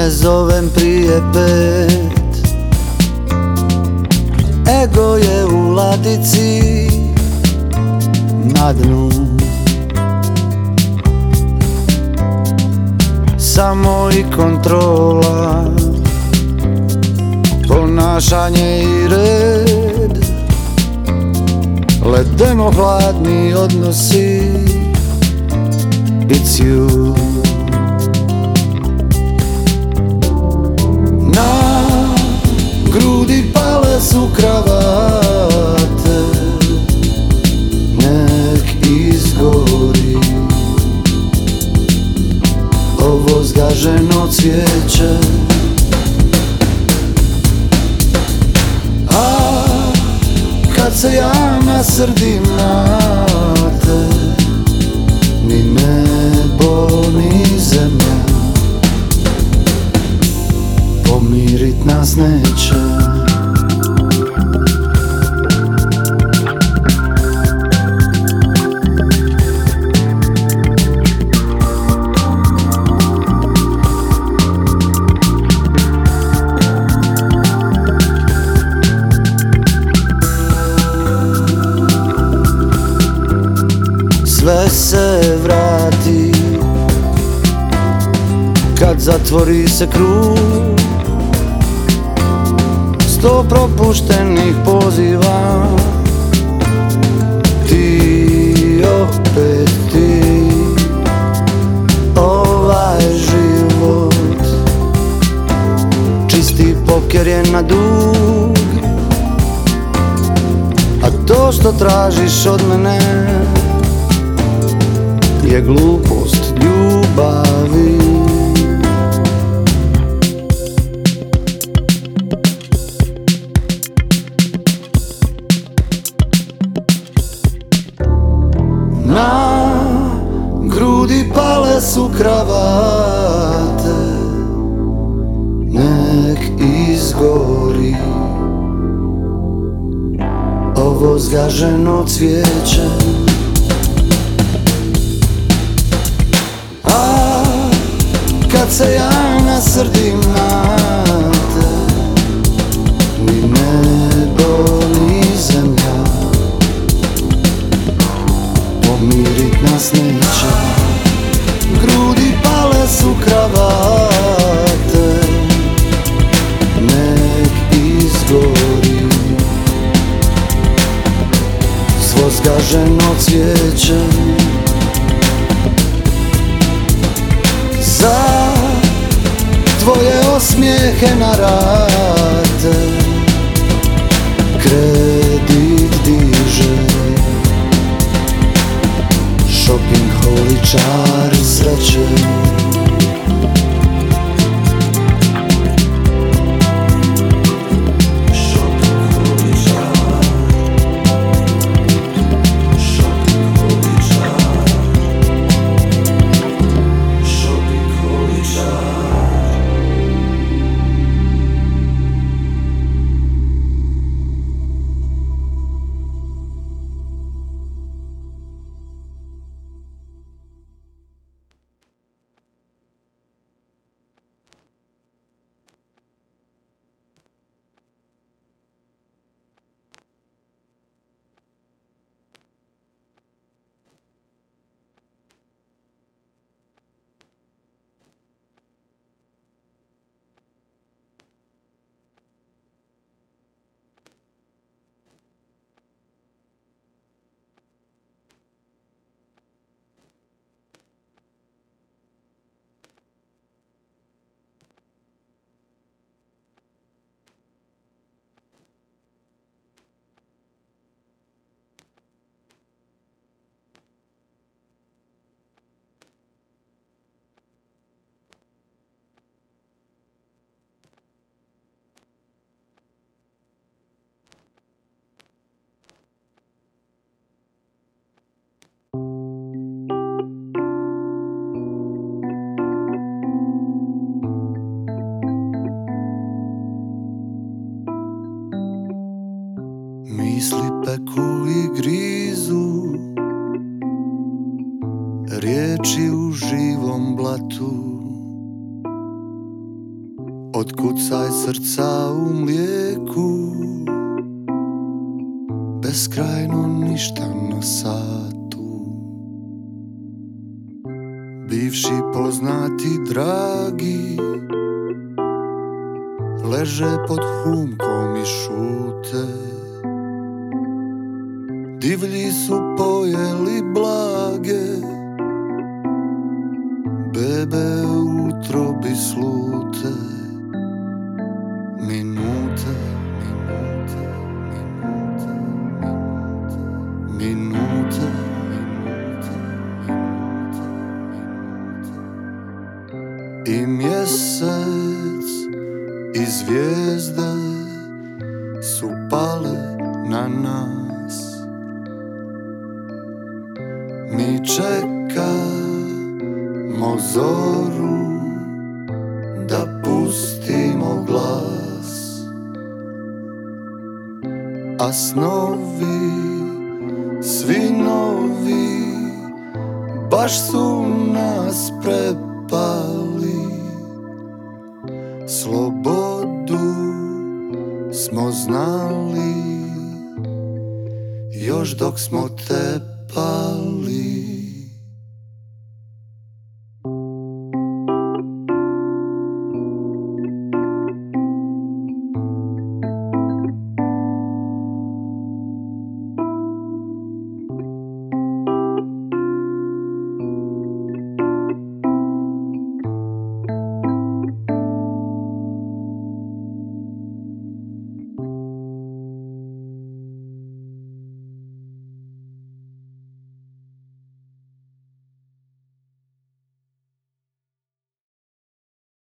ne zovem prije 5. Ego je u ladici na dnu. Samo i kontrola, ponašanje i red, ledeno hladni odnosi. It's you. Na grudi pale su kravate, nek izgori ovo zgaženo cvijeće. A kad se ja nasrdim na te, ni nebo ni zemlja pomirit nas neće. Sve se vrati kad zatvori se krug. 100 propuštenih poziva, ti opet ti. Ovaj život čisti poker je na dug, a to što tražiš od mene je glupost ljubavi. Na grudi pale su kravate, nek izgori ovo zgaženo cvijeće. A kad se ja nasrdim na te, ni nebo ni zemlja pomirit nas neće. Grudi pale su kravate, nek izgori svo zgaženo cvijeće. Za tvoje osmijehe na rate kredit diže shopping holičar sreće. Misli peku i grizu, riječi u živom blatu. Otkucaj srca u mlijeku, beskrajno ništa na satu. Bivši poznati dragi leže pod humkom i šute. Divlji su pojeli blage, bebe u utrobi slute. Minute, minute, minute, minute, minute, minute, minute. I mjesec i zvijezde su pale na nas. Mi čekamo zoru da pustimo glas, a snovi, svi novi, baš su nas prepali. Slobodu smo znali još dok smo tepali.